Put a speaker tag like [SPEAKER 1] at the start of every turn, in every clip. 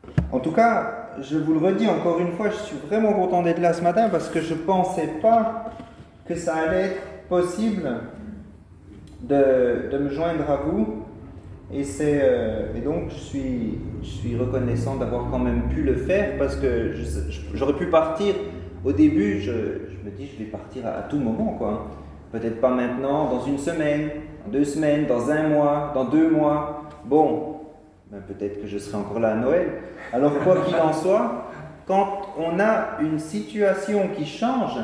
[SPEAKER 1] En tout cas, je vous le redis encore une fois, je suis vraiment content d'être là ce matin parce que je ne pensais pas que ça allait être possible de me joindre à vous. Et donc, je suis reconnaissant d'avoir quand même pu le faire parce que j'aurais pu partir. Au début, je me dis, je vais partir à tout moment, quoi. Peut-être pas maintenant, dans une semaine, dans 2 semaines, dans un mois, dans 2 mois. Bon, ben peut-être que je serai encore là à Noël. Alors, quoi qu'il en soit, quand on a une situation qui change,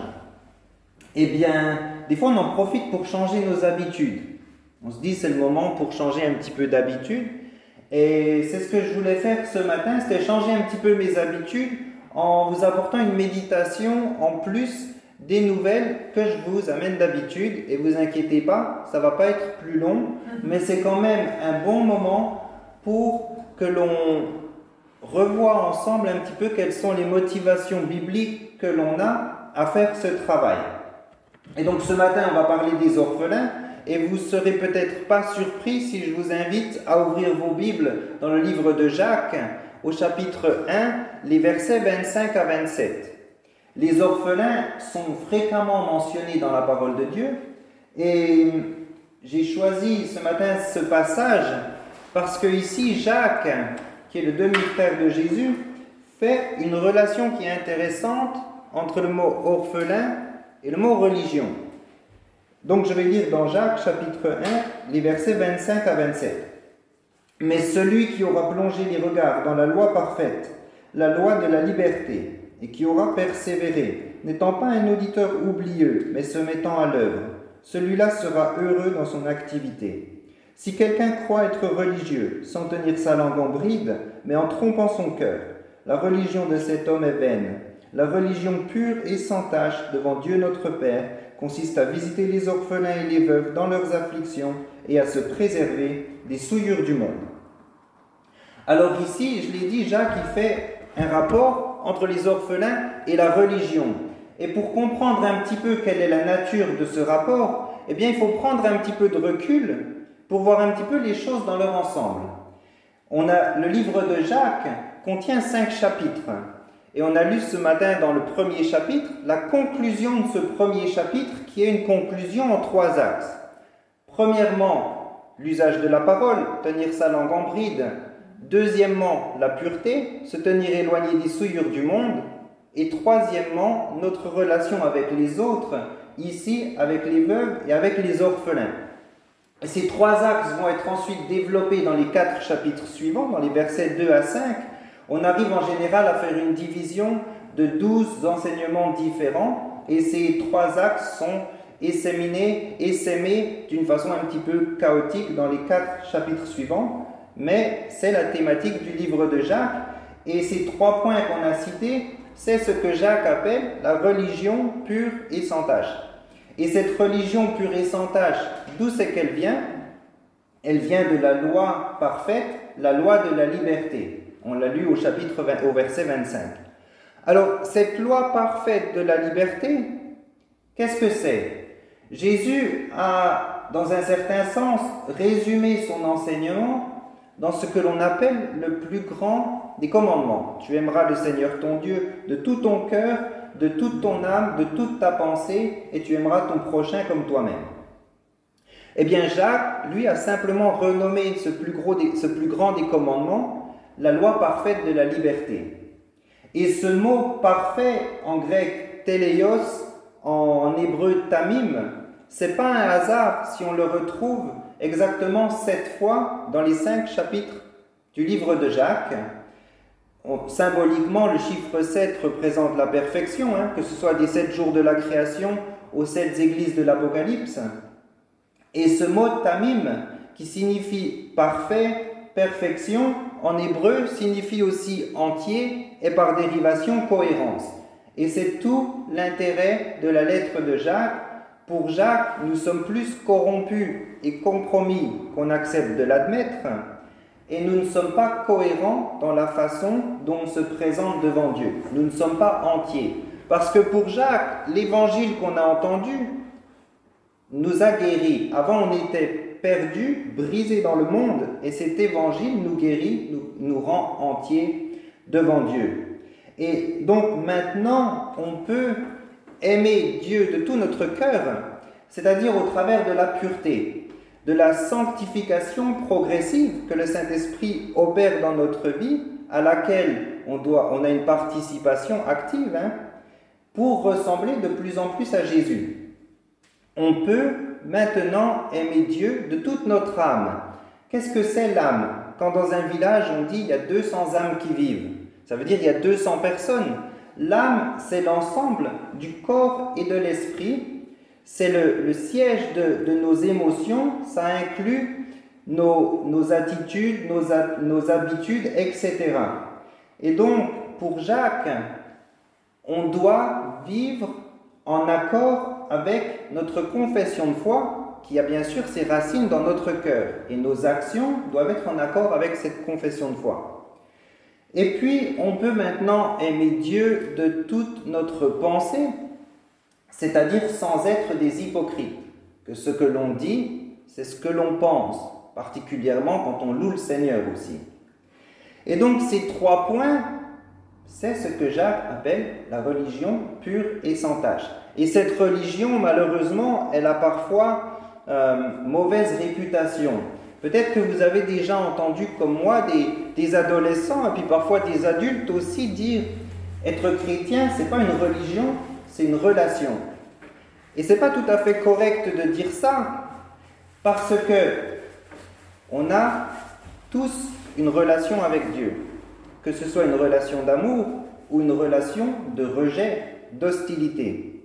[SPEAKER 1] eh bien, des fois, on en profite pour changer nos habitudes. On se dit, c'est le moment pour changer un petit peu d'habitude. Et c'est ce que je voulais faire ce matin, c'était changer un petit peu mes habitudes en vous apportant une méditation en plus des nouvelles que je vous amène d'habitude. Et vous inquiétez pas, ça va pas être plus long, mais c'est quand même un bon moment pour que l'on revoie ensemble un petit peu quelles sont les motivations bibliques que l'on a à faire ce travail. Et donc ce matin, on va parler des orphelins. Et vous ne serez peut-être pas surpris si je vous invite à ouvrir vos Bibles dans le livre de Jacques, au chapitre 1, les versets 25 à 27. Les orphelins sont fréquemment mentionnés dans la parole de Dieu. Et j'ai choisi ce matin ce passage parce que ici, Jacques, qui est le demi-frère de Jésus, fait une relation qui est intéressante entre le mot orphelin et le mot religion. Donc je vais lire dans Jacques chapitre 1, les versets 25 à 27. « Mais celui qui aura plongé les regards dans la loi parfaite, la loi de la liberté, et qui aura persévéré, n'étant pas un auditeur oublieux, mais se mettant à l'œuvre, celui-là sera heureux dans son activité. Si quelqu'un croit être religieux, sans tenir sa langue en bride, mais en trompant son cœur, la religion de cet homme est vaine. La religion pure et sans tache devant Dieu notre Père consiste à visiter les orphelins et les veuves dans leurs afflictions et à se préserver des souillures du monde. » Alors ici, je l'ai dit, Jacques il fait un rapport entre les orphelins et la religion. Et pour comprendre un petit peu quelle est la nature de ce rapport, eh bien il faut prendre un petit peu de recul pour voir un petit peu les choses dans leur ensemble. Le livre de Jacques contient 5 chapitres. Et on a lu ce matin dans le premier chapitre la conclusion de ce premier chapitre qui est une conclusion en 3 axes. Premièrement, l'usage de la parole, tenir sa langue en bride. Deuxièmement, la pureté, se tenir éloigné des souillures du monde. Et troisièmement, notre relation avec les autres, ici avec les veuves et avec les orphelins. Et ces 3 axes vont être ensuite développés dans les 4 chapitres suivants, dans les versets 2 à 5. On arrive en général à faire une division de 12 enseignements différents et ces 3 axes sont essaimés d'une façon un petit peu chaotique dans les 4 chapitres suivants, mais c'est la thématique du livre de Jacques et ces 3 points qu'on a cités, c'est ce que Jacques appelle la religion pure et sans tache. Et cette religion pure et sans tache, d'où c'est qu'elle vient ? Elle vient de la loi parfaite, la loi de la liberté. On l'a lu au verset 25. Alors, cette loi parfaite de la liberté, qu'est-ce que c'est ? Jésus a, dans un certain sens, résumé son enseignement dans ce que l'on appelle le plus grand des commandements. Tu aimeras le Seigneur ton Dieu de tout ton cœur, de toute ton âme, de toute ta pensée, et tu aimeras ton prochain comme toi-même. Eh bien, Jacques, lui, a simplement renommé ce plus grand des commandements la loi parfaite de la liberté. Et ce mot parfait, en grec teleios, en hébreu tamim, c'est pas un hasard si on le retrouve exactement 7 fois dans les 5 chapitres du livre de Jacques. Symboliquement, le chiffre 7 représente la perfection, que ce soit des 7 jours de la création aux 7 églises de l'Apocalypse. Et ce mot tamim, qui signifie parfait, perfection, en hébreu signifie aussi entier et par dérivation cohérence. Et c'est tout l'intérêt de la lettre de Jacques. Pour Jacques, nous sommes plus corrompus et compromis qu'on accepte de l'admettre, et nous ne sommes pas cohérents dans la façon dont on se présente devant Dieu. Nous ne sommes pas entiers. Parce que pour Jacques, l'évangile qu'on a entendu nous a guéris. Avant, on était perdus, brisés dans le monde, et cet évangile nous guérit, nous rend entiers devant Dieu. Et donc maintenant, on peut aimer Dieu de tout notre cœur, c'est-à-dire au travers de la pureté, de la sanctification progressive que le Saint-Esprit opère dans notre vie, à laquelle on a une participation active, pour ressembler de plus en plus à Jésus. On peut maintenant aimer Dieu de toute notre âme. Qu'est-ce que c'est l'âme? Quand dans un village on dit il y a 200 âmes qui vivent, ça veut dire il y a 200 personnes. L'âme, c'est l'ensemble du corps et de l'esprit. C'est le siège de nos émotions. Ça inclut nos attitudes, nos habitudes, etc. Et donc, pour Jacques, on doit vivre en accord avec notre confession de foi, qui a bien sûr ses racines dans notre cœur. Et nos actions doivent être en accord avec cette confession de foi. Et puis, on peut maintenant aimer Dieu de toute notre pensée, c'est-à-dire sans être des hypocrites. Que ce que l'on dit, c'est ce que l'on pense, particulièrement quand on loue le Seigneur aussi. Et donc, ces 3 points, c'est ce que Jacques appelle la religion pure et sans tache. Et cette religion, malheureusement, elle a parfois mauvaise réputation. Peut-être que vous avez déjà entendu, comme moi, des adolescents et puis parfois des adultes aussi dire être chrétien, c'est pas une religion, c'est une relation. Et c'est pas tout à fait correct de dire ça, parce que on a tous une relation avec Dieu, que ce soit une relation d'amour ou une relation de rejet, d'hostilité.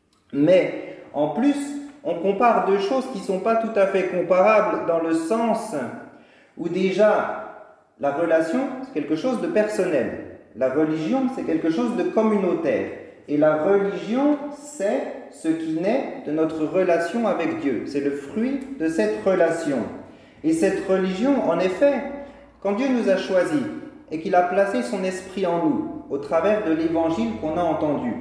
[SPEAKER 1] Mais en plus, on compare 2 choses qui ne sont pas tout à fait comparables dans le sens où déjà la relation, c'est quelque chose de personnel. La religion, c'est quelque chose de communautaire. Et la religion, c'est ce qui naît de notre relation avec Dieu. C'est le fruit de cette relation. Et cette religion, en effet, quand Dieu nous a choisis et qu'il a placé son esprit en nous, au travers de l'évangile qu'on a entendu,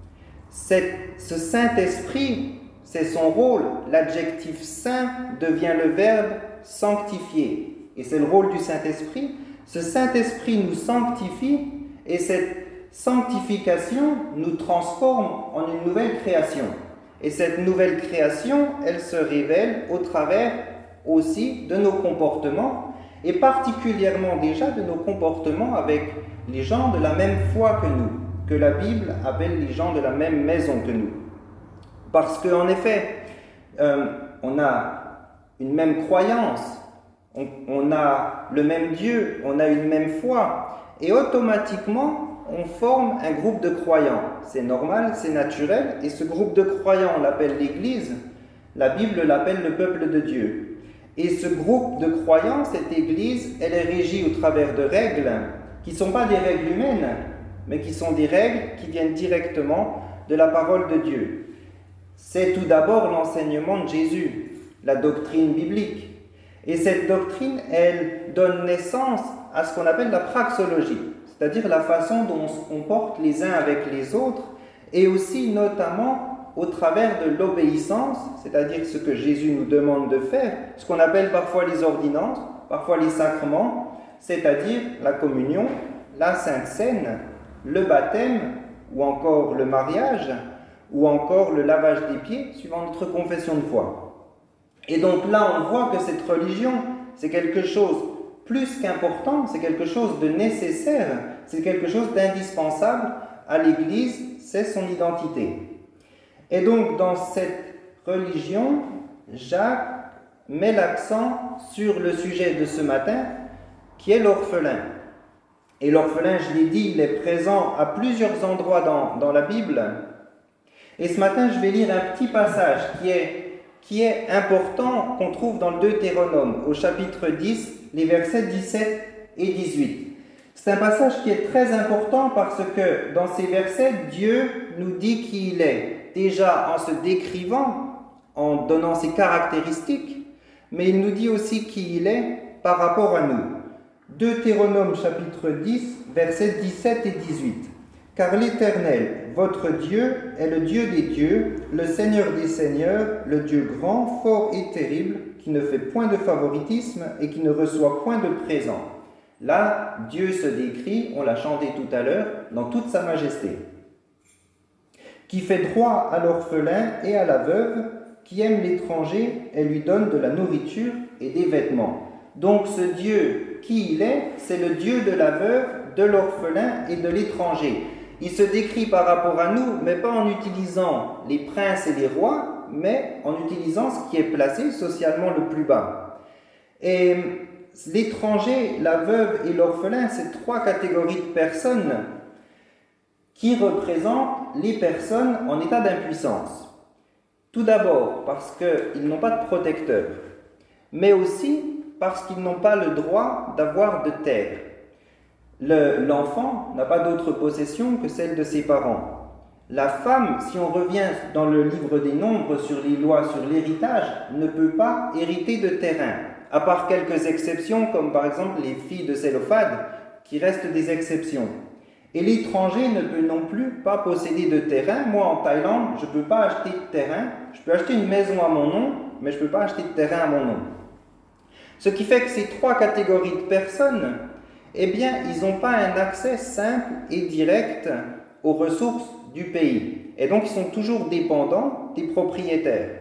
[SPEAKER 1] ce Saint-Esprit, c'est son rôle. L'adjectif saint devient le verbe sanctifier. Et c'est le rôle du Saint-Esprit. Ce Saint-Esprit nous sanctifie et cette sanctification nous transforme en une nouvelle création. Et cette nouvelle création, elle se révèle au travers aussi de nos comportements et particulièrement déjà de nos comportements avec les gens de la même foi que nous, que la Bible appelle les gens de la même maison que nous. Parce qu'en effet, on a une même croyance, on a le même Dieu, on a une même foi, et automatiquement, on forme un groupe de croyants. C'est normal, c'est naturel, et ce groupe de croyants, on l'appelle l'Église, la Bible l'appelle le peuple de Dieu. Et ce groupe de croyants, cette Église, elle est régie au travers de règles qui ne sont pas des règles humaines, mais qui sont des règles qui viennent directement de la parole de Dieu. C'est tout d'abord l'enseignement de Jésus, la doctrine biblique. Et cette doctrine, elle donne naissance à ce qu'on appelle la praxologie, c'est-à-dire la façon dont on se comporte les uns avec les autres, et aussi notamment au travers de l'obéissance, c'est-à-dire ce que Jésus nous demande de faire, ce qu'on appelle parfois les ordonnances, parfois les sacrements, c'est-à-dire la communion, la Sainte Seine, le baptême, ou encore le mariage, ou encore le lavage des pieds, suivant notre confession de foi. Et donc là, on voit que cette religion, c'est quelque chose plus qu'important, c'est quelque chose de nécessaire, c'est quelque chose d'indispensable à l'Église, c'est son identité. Et donc, dans cette religion, Jacques met l'accent sur le sujet de ce matin, qui est l'orphelin. Et l'orphelin, je l'ai dit, il est présent à plusieurs endroits dans la Bible. Et ce matin, je vais lire un petit passage qui est important, qu'on trouve dans le Deutéronome, au chapitre 10, les versets 17 et 18. C'est un passage qui est très important parce que dans ces versets, Dieu nous dit qui il est. Déjà en se décrivant, en donnant ses caractéristiques, mais il nous dit aussi qui il est par rapport à nous. Deutéronome chapitre 10, versets 17 et 18. « Car l'Éternel, votre Dieu, est le Dieu des dieux, le Seigneur des seigneurs, le Dieu grand, fort et terrible, qui ne fait point de favoritisme et qui ne reçoit point de présent. Là, Dieu se décrit, on l'a chanté tout à l'heure, dans toute sa majesté. Qui fait droit à l'orphelin et à la veuve, qui aime l'étranger et lui donne de la nourriture et des vêtements. Donc ce Dieu, qui il est, c'est le Dieu de la veuve, de l'orphelin et de l'étranger. Il se décrit par rapport à nous, mais pas en utilisant les princes et les rois, mais en utilisant ce qui est placé socialement le plus bas. Et l'étranger, la veuve et l'orphelin, c'est trois catégories de personnes qui représentent les personnes en état d'impuissance. Tout d'abord parce qu'ils n'ont pas de protecteur, mais aussi parce qu'ils n'ont pas le droit d'avoir de terre. L'enfant n'a pas d'autre possession que celle de ses parents. La femme, si on revient dans le livre des Nombres sur les lois sur l'héritage, ne peut pas hériter de terrain, à part quelques exceptions, comme par exemple les filles de Sélophade, qui restent des exceptions. Et l'étranger ne peut non plus pas posséder de terrain. Moi, en Thaïlande, je ne peux pas acheter de terrain. Je peux acheter une maison à mon nom, mais je ne peux pas acheter de terrain à mon nom. Ce qui fait que ces trois catégories de personnes, eh bien, ils n'ont pas un accès simple et direct aux ressources du pays. Et donc, ils sont toujours dépendants des propriétaires.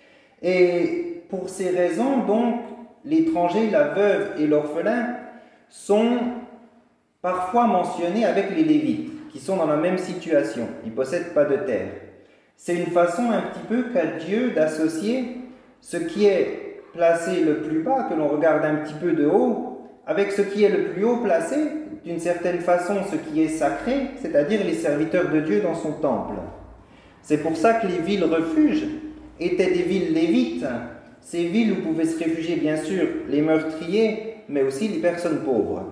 [SPEAKER 1] Et pour ces raisons, donc, l'étranger, la veuve et l'orphelin sont parfois mentionnés avec les Lévites, qui sont dans la même situation. Ils ne possèdent pas de terre. C'est une façon un petit peu qu'a Dieu d'associer ce qui est placé le plus bas, que l'on regarde un petit peu de haut, avec ce qui est le plus haut placé, d'une certaine façon ce qui est sacré, c'est-à-dire les serviteurs de Dieu dans son temple. C'est pour ça que les villes refuges étaient des villes lévites, ces villes où pouvaient se réfugier bien sûr les meurtriers, mais aussi les personnes pauvres.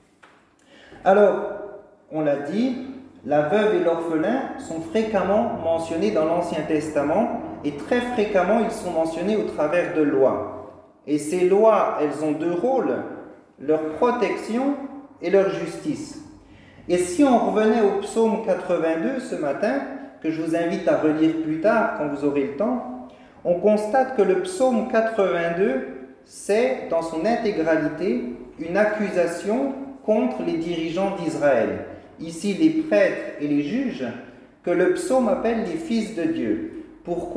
[SPEAKER 1] Alors, on l'a dit, la veuve et l'orphelin sont fréquemment mentionnés dans l'Ancien Testament et très fréquemment ils sont mentionnés au travers de lois. Et ces lois, elles ont deux rôles, leur protection et leur justice. Et si on revenait au psaume 82 ce matin, que je vous invite à relire plus tard quand vous aurez le temps, on constate que le psaume 82, c'est dans son intégralité une accusation contre les dirigeants d'Israël, ici les prêtres et les juges, que le psaume appelle les fils de Dieu. Pourquoi ?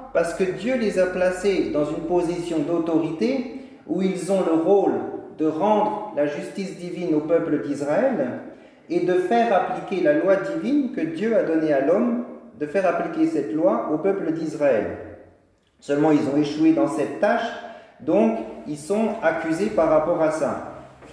[SPEAKER 1] Parce que Dieu les a placés dans une position d'autorité où ils ont le rôle de rendre la justice divine au peuple d'Israël et de faire appliquer la loi divine que Dieu a donnée à l'homme, de faire appliquer cette loi au peuple d'Israël. Seulement, ils ont échoué dans cette tâche, donc ils sont accusés par rapport à ça.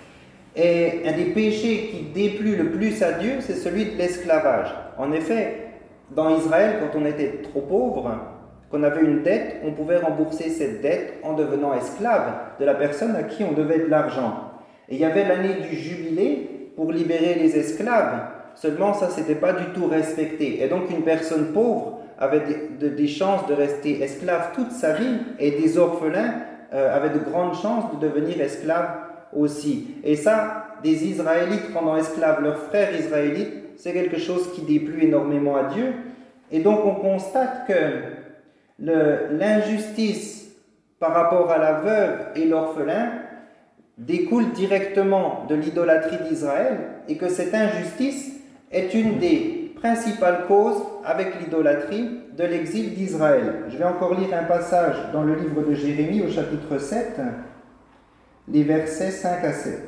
[SPEAKER 1] Et un des péchés qui déplut le plus à Dieu, c'est celui de l'esclavage. En effet, dans Israël, quand on était trop pauvre, qu'on avait une dette, on pouvait rembourser cette dette en devenant esclave de la personne à qui on devait de l'argent. Et il y avait l'année du jubilé pour libérer les esclaves. Seulement, ça, c'était pas du tout respecté. Et donc, une personne pauvre avait des chances de rester esclave toute sa vie, et des orphelins avaient de grandes chances de devenir esclaves aussi. Et ça, des Israélites rendant esclaves leurs frères israélites, c'est quelque chose qui déplut énormément à Dieu. Et donc, on constate que l'injustice par rapport à la veuve et l'orphelin découle directement de l'idolâtrie d'Israël et que cette injustice est une des principales causes avec l'idolâtrie de l'exil d'Israël. Je vais encore lire un passage dans le livre de Jérémie au chapitre 7, les versets 5 à 7.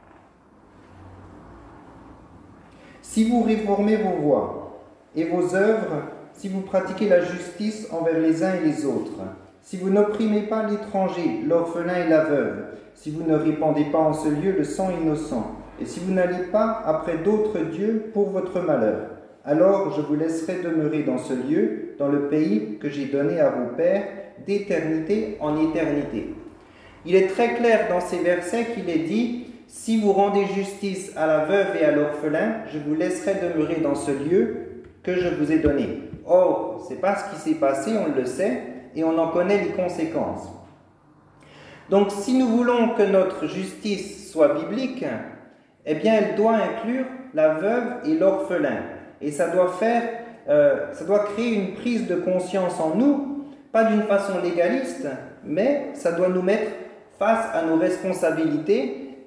[SPEAKER 1] Si vous réformez vos voies et vos œuvres, si vous pratiquez la justice envers les uns et les autres, si vous n'opprimez pas l'étranger, l'orphelin et la veuve, si vous ne répandez pas en ce lieu le sang innocent, et si vous n'allez pas après d'autres dieux pour votre malheur, alors je vous laisserai demeurer dans ce lieu, dans le pays que j'ai donné à vos pères, d'éternité en éternité. Il est très clair dans ces versets qu'il est dit « Si vous rendez justice à la veuve et à l'orphelin, je vous laisserai demeurer dans ce lieu que je vous ai donné. » Or, ce n'est pas ce qui s'est passé, on le sait, et on en connaît les conséquences. Donc, si nous voulons que notre justice soit biblique, eh bien, elle doit inclure la veuve et l'orphelin. Et ça doit créer une prise de conscience en nous, pas d'une façon légaliste, mais ça doit nous mettre face à nos responsabilités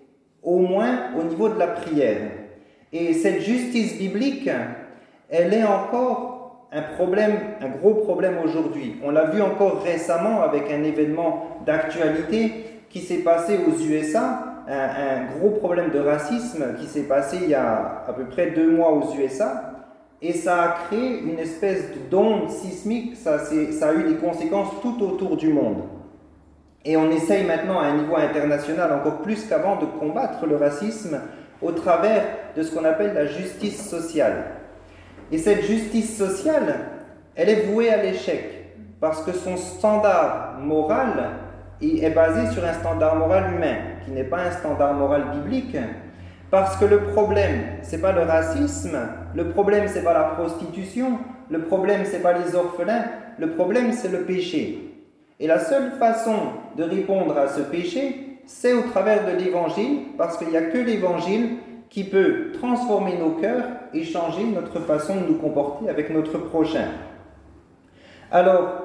[SPEAKER 1] au moins au niveau de la prière. Et cette justice biblique, elle est encore un gros problème aujourd'hui. On l'a vu encore récemment avec un événement d'actualité qui s'est passé aux USA, un gros problème de racisme qui s'est passé il y a à peu près 2 mois aux USA, et ça a créé une espèce d'onde sismique, ça a eu des conséquences tout autour du monde. Et on essaye maintenant à un niveau international encore plus qu'avant de combattre le racisme au travers de ce qu'on appelle la justice sociale. Et cette justice sociale, elle est vouée à l'échec, parce que son standard moral est basé sur un standard moral humain, qui n'est pas un standard moral biblique, parce que le problème, ce n'est pas le racisme, le problème, ce n'est pas la prostitution, le problème, ce n'est pas les orphelins, le problème, c'est le péché. Et la seule façon de répondre à ce péché, c'est au travers de l'Évangile, parce qu'il n'y a que l'Évangile qui peut transformer nos cœurs et changer notre façon de nous comporter avec notre prochain. Alors,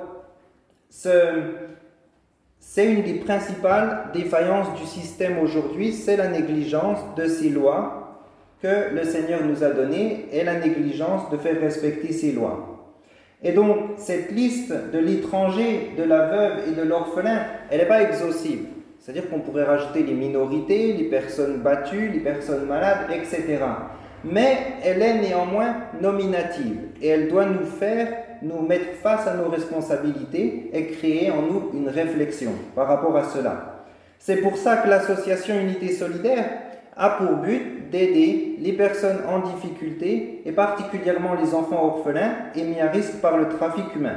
[SPEAKER 1] c'est une des principales défaillances du système aujourd'hui, c'est la négligence de ces lois que le Seigneur nous a données et la négligence de faire respecter ces lois. Et donc, cette liste de l'étranger, de la veuve et de l'orphelin, elle n'est pas exhaustive. C'est-à-dire qu'on pourrait rajouter les minorités, les personnes battues, les personnes malades, etc. Mais elle est néanmoins nominative et elle doit nous mettre face à nos responsabilités et créer en nous une réflexion par rapport à cela. C'est pour ça que l'association Unité Solidaire a pour but d'aider les personnes en difficulté et particulièrement les enfants orphelins et mis à risque par le trafic humain.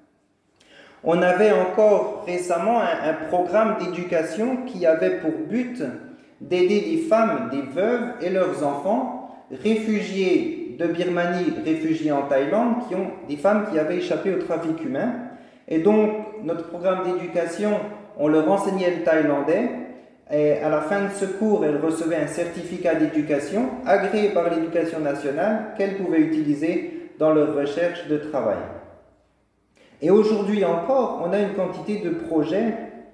[SPEAKER 1] On avait encore récemment un programme d'éducation qui avait pour but d'aider les femmes, des veuves et leurs enfants, réfugiés de Birmanie, réfugiés en Thaïlande, des femmes qui avaient échappé au trafic humain. Et donc, notre programme d'éducation, on leur enseignait le thaïlandais, et à la fin de ce cours, elles recevaient un certificat d'éducation agréé par l'Éducation nationale qu'elles pouvaient utiliser dans leur recherche de travail. Et aujourd'hui encore, on a une quantité de projets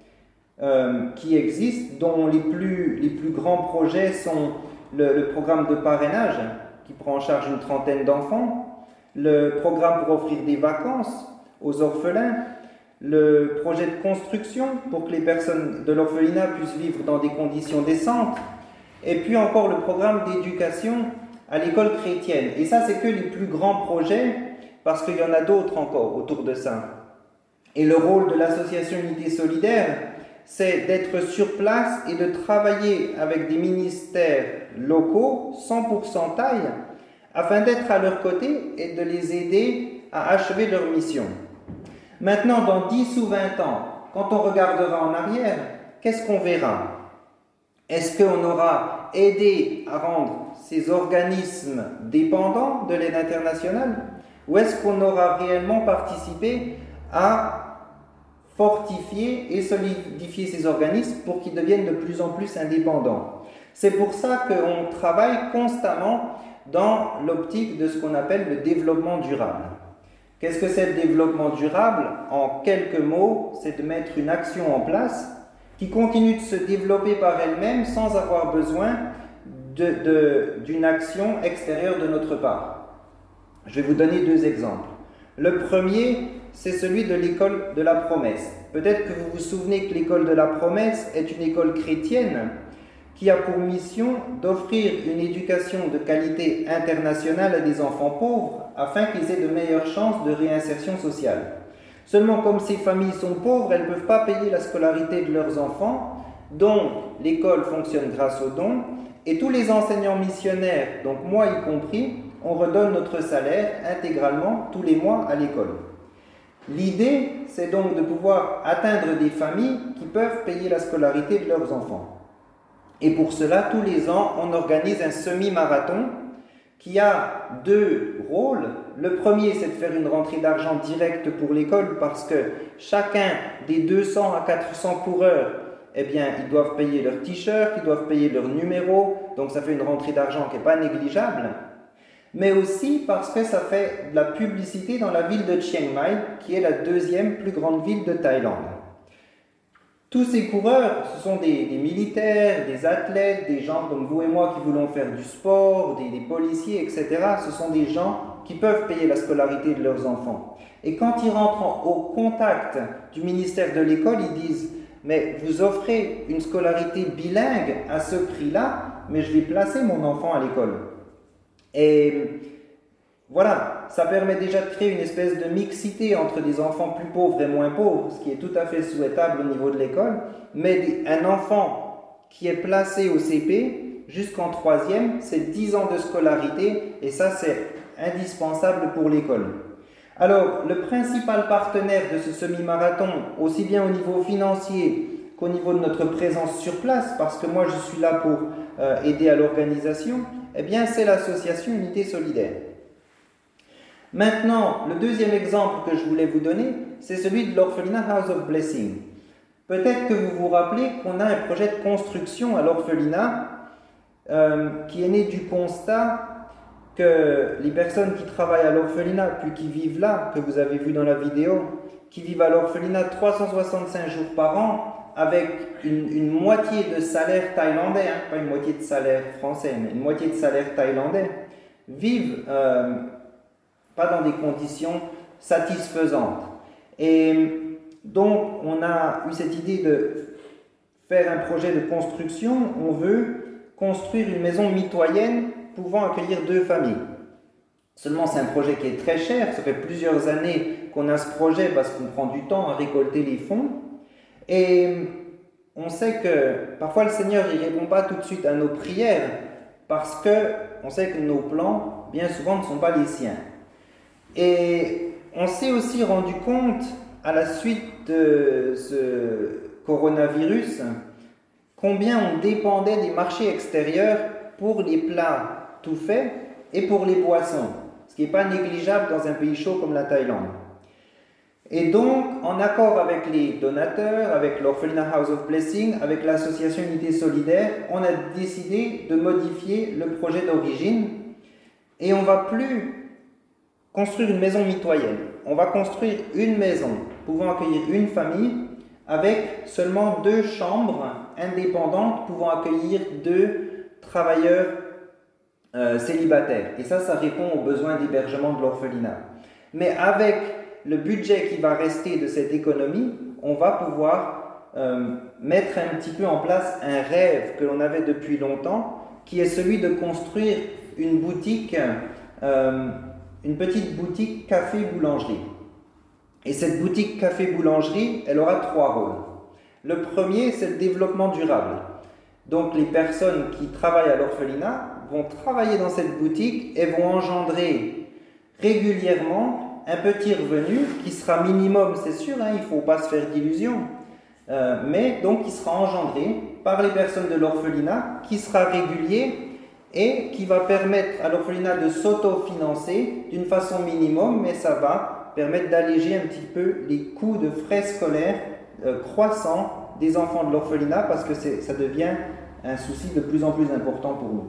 [SPEAKER 1] qui existent, dont les plus grands projets sont le programme de parrainage, qui prend en charge une trentaine d'enfants, le programme pour offrir des vacances aux orphelins, le projet de construction pour que les personnes de l'orphelinat puissent vivre dans des conditions décentes, et puis encore le programme d'éducation à l'école chrétienne. Et ça, c'est que les plus grands projets, parce qu'il y en a d'autres encore autour de ça. Et le rôle de l'association Unité Solidaire, c'est d'être sur place et de travailler avec des ministères locaux, 100% taille, afin d'être à leur côté et de les aider à achever leur mission. Maintenant, dans 10 ou 20 ans, quand on regardera en arrière, qu'est-ce qu'on verra? Est-ce qu'on aura aidé à rendre ces organismes dépendants de l'aide internationale? Ou est-ce qu'on aura réellement participé à fortifier et solidifier ces organismes pour qu'ils deviennent de plus en plus indépendants? C'est pour ça qu'on travaille constamment dans l'optique de ce qu'on appelle le développement durable. Qu'est-ce que c'est le développement durable? En quelques mots, c'est de mettre une action en place qui continue de se développer par elle-même sans avoir besoin d'une action extérieure de notre part. Je vais vous donner 2 exemples. Le premier, c'est celui de l'école de la promesse. Peut-être que vous vous souvenez que l'école de la promesse est une école chrétienne qui a pour mission d'offrir une éducation de qualité internationale à des enfants pauvres afin qu'ils aient de meilleures chances de réinsertion sociale. Seulement, comme ces familles sont pauvres, elles ne peuvent pas payer la scolarité de leurs enfants, donc l'école fonctionne grâce aux dons, et tous les enseignants missionnaires, donc moi y compris, on redonne notre salaire intégralement tous les mois à l'école. L'idée, c'est donc de pouvoir atteindre des familles qui peuvent payer la scolarité de leurs enfants. Et pour cela, tous les ans, on organise un semi-marathon qui a 2 rôles. Le premier, c'est de faire une rentrée d'argent directe pour l'école parce que chacun des 200 à 400 coureurs, eh bien, ils doivent payer leur t-shirt, ils doivent payer leur numéro, donc ça fait une rentrée d'argent qui n'est pas négligeable. Mais aussi parce que ça fait de la publicité dans la ville de Chiang Mai, qui est la 2e plus grande ville de Thaïlande. Tous ces coureurs, ce sont des militaires, des athlètes, des gens comme vous et moi qui voulons faire du sport, des policiers, etc. Ce sont des gens qui peuvent payer la scolarité de leurs enfants. Et quand ils rentrent au contact du ministère de l'école, ils disent « Mais vous offrez une scolarité bilingue à ce prix-là, mais je vais placer mon enfant à l'école. » Et voilà, ça permet déjà de créer une espèce de mixité entre des enfants plus pauvres et moins pauvres, ce qui est tout à fait souhaitable au niveau de l'école. Mais un enfant qui est placé au CP jusqu'en 3e, c'est 10 ans de scolarité et ça c'est indispensable pour l'école. Alors, le principal partenaire de ce semi-marathon, aussi bien au niveau financier qu'au niveau de notre présence sur place, parce que moi je suis là pour aider à l'organisation, eh bien c'est l'association Unité Solidaire. Maintenant, le deuxième exemple que je voulais vous donner, c'est celui de l'orphelinat House of Blessing. Peut-être que vous vous rappelez qu'on a un projet de construction à l'orphelinat qui est né du constat que les personnes qui travaillent à l'orphelinat, puis qui vivent là, que vous avez vu dans la vidéo, qui vivent à l'orphelinat 365 jours par an, avec une moitié de salaire thaïlandais, pas une moitié de salaire français, mais une moitié de salaire thaïlandais, vivent pas dans des conditions satisfaisantes. Et donc, on a eu cette idée de faire un projet de construction. On veut construire une maison mitoyenne pouvant accueillir 2 familles. Seulement, c'est un projet qui est très cher. Ça fait plusieurs années qu'on a ce projet parce qu'on prend du temps à récolter les fonds. Et on sait que parfois le Seigneur ne répond pas tout de suite à nos prières parce qu'on sait que nos plans, bien souvent, ne sont pas les siens. Et on s'est aussi rendu compte, à la suite de ce coronavirus, combien on dépendait des marchés extérieurs pour les plats tout faits et pour les boissons, ce qui n'est pas négligeable dans un pays chaud comme la Thaïlande. Et donc, en accord avec les donateurs, avec l'Orphelinat House of Blessing, avec l'association Unité Solidaire, on a décidé de modifier le projet d'origine et on ne va plus construire une maison mitoyenne. On va construire une maison pouvant accueillir une famille avec seulement 2 chambres indépendantes pouvant accueillir 2 travailleurs célibataires. Et ça répond aux besoins d'hébergement de l'orphelinat. Mais avec le budget qui va rester de cette économie, on va pouvoir mettre un petit peu en place un rêve que l'on avait depuis longtemps, qui est celui de construire une boutique, une petite boutique café-boulangerie. Et cette boutique café-boulangerie, elle aura 3 rôles. Le premier, c'est le développement durable. Donc les personnes qui travaillent à l'orphelinat vont travailler dans cette boutique et vont engendrer régulièrement un petit revenu qui sera minimum, c'est sûr, il ne faut pas se faire d'illusions, mais donc qui sera engendré par les personnes de l'orphelinat, qui sera régulier et qui va permettre à l'orphelinat de s'autofinancer d'une façon minimum, mais ça va permettre d'alléger un petit peu les coûts de frais scolaires croissants des enfants de l'orphelinat parce que ça devient un souci de plus en plus important pour nous.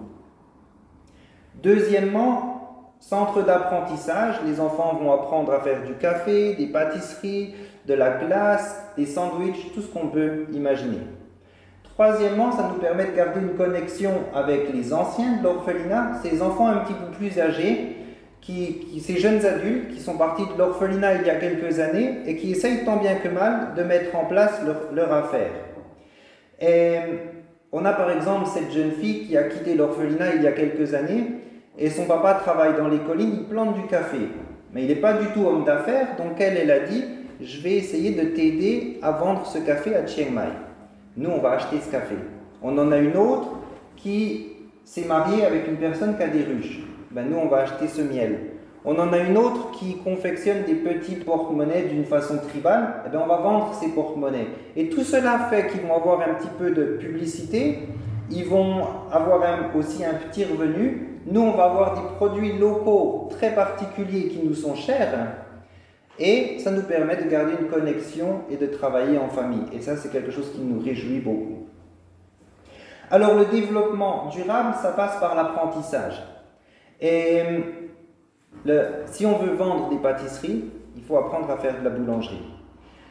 [SPEAKER 1] Deuxièmement, centre d'apprentissage, les enfants vont apprendre à faire du café, des pâtisseries, de la glace, des sandwichs, tout ce qu'on peut imaginer. Troisièmement, ça nous permet de garder une connexion avec les anciens de l'orphelinat, ces enfants un petit peu plus âgés, ces jeunes adultes qui sont partis de l'orphelinat il y a quelques années et qui essayent tant bien que mal de mettre en place leur affaire. Et on a par exemple cette jeune fille qui a quitté l'orphelinat il y a quelques années et son papa travaille dans les collines, il plante du café. Mais il n'est pas du tout homme d'affaires, donc elle a dit « Je vais essayer de t'aider à vendre ce café à Chiang Mai. » Nous, on va acheter ce café. On en a une autre qui s'est mariée avec une personne qui a des ruches. Nous, on va acheter ce miel. On en a une autre qui confectionne des petits porte-monnaies d'une façon tribale. On va vendre ces porte-monnaies. Et tout cela fait qu'ils vont avoir un petit peu de publicité. Ils vont avoir aussi un petit revenu. Nous, on va avoir des produits locaux très particuliers qui nous sont chers. Et ça nous permet de garder une connexion et de travailler en famille. Et ça, c'est quelque chose qui nous réjouit beaucoup. Alors, le développement durable, ça passe par l'apprentissage. Et si on veut vendre des pâtisseries, il faut apprendre à faire de la boulangerie.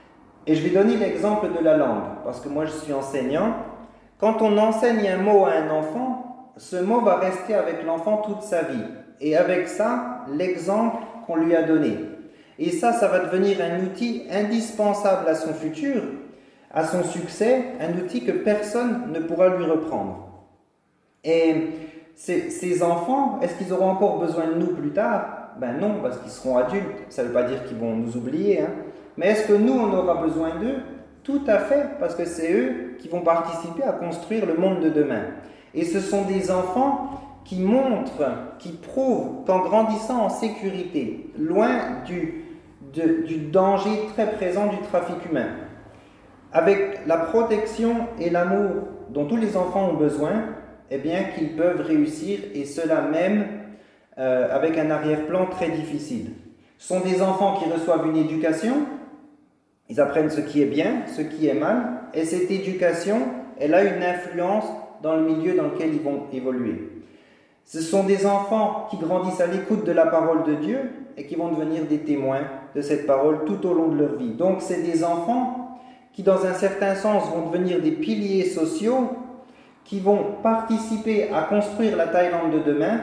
[SPEAKER 1] Et je vais donner l'exemple de la langue, parce que moi je suis enseignant. Quand on enseigne un mot à un enfant, ce mot va rester avec l'enfant toute sa vie. Et avec ça, l'exemple qu'on lui a donné. Et ça va devenir un outil indispensable à son futur, à son succès, un outil que personne ne pourra lui reprendre. Et ces enfants, est-ce qu'ils auront encore besoin de nous plus tard? Ben non, parce qu'ils seront adultes. Ça ne veut pas dire qu'ils vont nous oublier, hein. Mais est-ce que nous, on aura besoin d'eux? Tout à fait, parce que c'est eux qui vont participer à construire le monde de demain. Et ce sont des enfants qui montrent, qui prouvent qu'en grandissant en sécurité, loin du danger très présent du trafic humain, avec la protection et l'amour dont tous les enfants ont besoin, eh bien qu'ils peuvent réussir, et cela même avec un arrière-plan très difficile. Ce sont des enfants qui reçoivent une éducation, ils apprennent ce qui est bien, ce qui est mal, et cette éducation, elle a une influence dans le milieu dans lequel ils vont évoluer. Ce sont des enfants qui grandissent à l'écoute de la parole de Dieu et qui vont devenir des témoins de cette parole tout au long de leur vie. Donc c'est des enfants qui, dans un certain sens, vont devenir des piliers sociaux, qui vont participer à construire la Thaïlande de demain,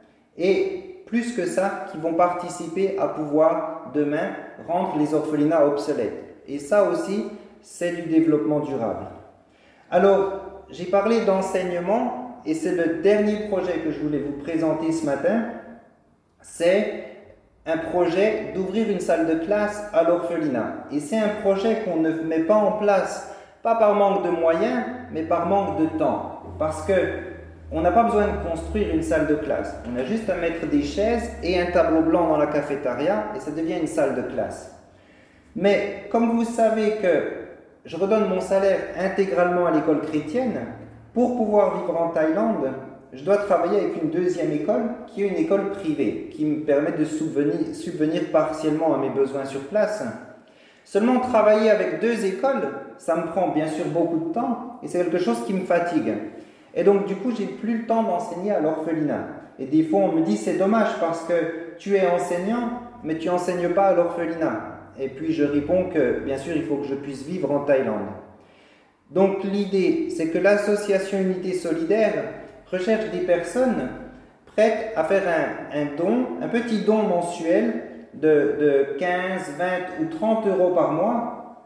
[SPEAKER 1] et plus que ça, qui vont participer à pouvoir demain rendre les orphelinats obsolètes. Et ça aussi, c'est du développement durable. Alors, j'ai parlé d'enseignement, et c'est le dernier projet que je voulais vous présenter ce matin. C'est un projet d'ouvrir une salle de classe à l'orphelinat. Et c'est un projet qu'on ne met pas en place, pas par manque de moyens, mais par manque de temps. Parce que on n'a pas besoin de construire une salle de classe. On a juste à mettre des chaises et un tableau blanc dans la cafétéria, et ça devient une salle de classe. Mais comme vous savez que je redonne mon salaire intégralement à l'école chrétienne, pour pouvoir vivre en Thaïlande, je dois travailler avec une deuxième école, qui est une école privée, qui me permet de subvenir partiellement à mes besoins sur place. Seulement travailler avec deux écoles, ça me prend bien sûr beaucoup de temps, et c'est quelque chose qui me fatigue. Et donc du coup, j'ai plus le temps d'enseigner à l'orphelinat. Et des fois, on me dit, c'est dommage parce que tu es enseignant, mais tu n'enseignes pas à l'orphelinat. Et puis je réponds que, bien sûr, il faut que je puisse vivre en Thaïlande. Donc l'idée, c'est que l'association Unité Solidaire recherche des personnes prêtes à faire un don, un petit don mensuel de 15, 20 ou 30 euros par mois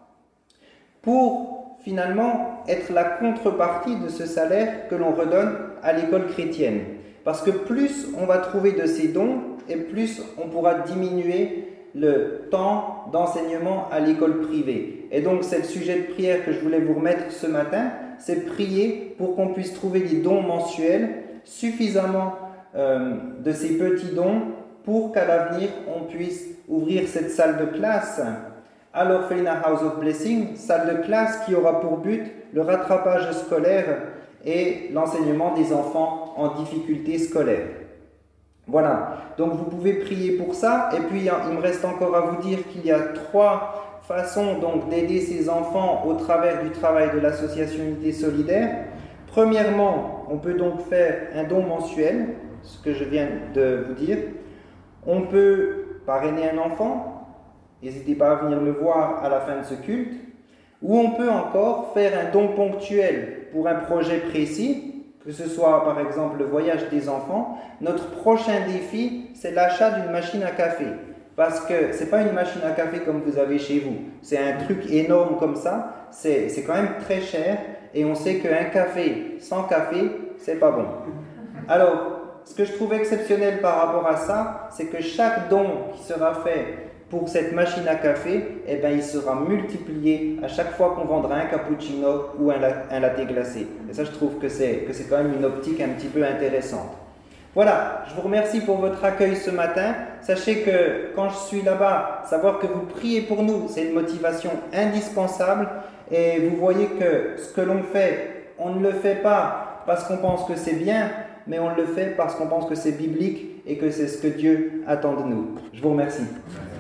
[SPEAKER 1] pour finalement être la contrepartie de ce salaire que l'on redonne à l'école chrétienne. Parce que plus on va trouver de ces dons, et plus on pourra diminuer le temps d'enseignement à l'école privée. Et donc c'est le sujet de prière que je voulais vous remettre ce matin, c'est prier pour qu'on puisse trouver des dons mensuels, suffisamment de ces petits dons pour qu'à l'avenir on puisse ouvrir cette salle de classe à l'Orphelinat House of Blessing, salle de classe qui aura pour but le rattrapage scolaire et l'enseignement des enfants en difficulté scolaire. Voilà, donc vous pouvez prier pour ça. Et puis il me reste encore à vous dire qu'il y a 3 façons donc d'aider ces enfants au travers du travail de l'association Unité Solidaire. Premièrement, on peut donc faire un don mensuel, ce que je viens de vous dire. On peut parrainer un enfant. N'hésitez pas à venir me voir à la fin de ce culte. Ou on peut encore faire un don ponctuel pour un projet précis, que ce soit par exemple le voyage des enfants. Notre prochain défi, c'est l'achat d'une machine à café. Parce que ce n'est pas une machine à café comme vous avez chez vous. C'est un truc énorme comme ça. C'est quand même très cher. Et on sait qu'un café sans café, c'est pas bon. Alors, ce que je trouve exceptionnel par rapport à ça, c'est que chaque don qui sera fait pour cette machine à café, eh ben, il sera multiplié à chaque fois qu'on vendra un cappuccino ou un latte glacé. Et ça, je trouve que c'est quand même une optique un petit peu intéressante. Voilà, je vous remercie pour votre accueil ce matin. Sachez que quand je suis là-bas, savoir que vous priez pour nous, c'est une motivation indispensable. Et vous voyez que ce que l'on fait, on ne le fait pas parce qu'on pense que c'est bien, mais on le fait parce qu'on pense que c'est biblique et que c'est ce que Dieu attend de nous. Je vous remercie.